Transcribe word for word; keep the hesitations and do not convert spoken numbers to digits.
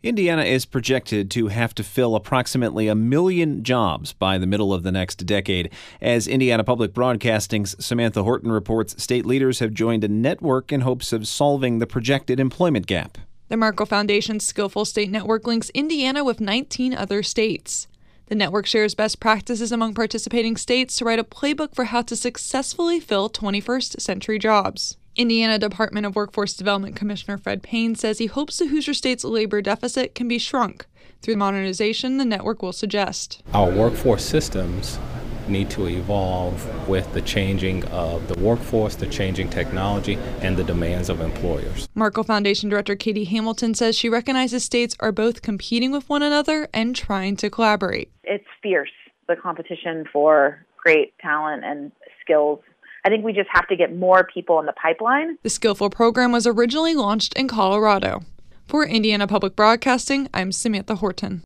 Indiana is projected to have to fill approximately a million jobs by the middle of the next decade. As Indiana Public Broadcasting's Samantha Horton reports, state leaders have joined a network in hopes of solving the projected employment gap. The Marco Foundation's Skillful State Network links Indiana with nineteen other states. The network shares best practices among participating states to write a playbook for how to successfully fill twenty-first century jobs. Indiana Department of Workforce Development Commissioner Fred Payne says he hopes the Hoosier State's labor deficit can be shrunk through the modernization the network will suggest. Our workforce systems need to evolve with the changing of the workforce, the changing technology, and the demands of employers. Marco Foundation Director Katie Hamilton says she recognizes states are both competing with one another and trying to collaborate. It's fierce, the competition for great talent and skills. I think we just have to get more people in the pipeline. The Skillful program was originally launched in Colorado. For Indiana Public Broadcasting, I'm Samantha Horton.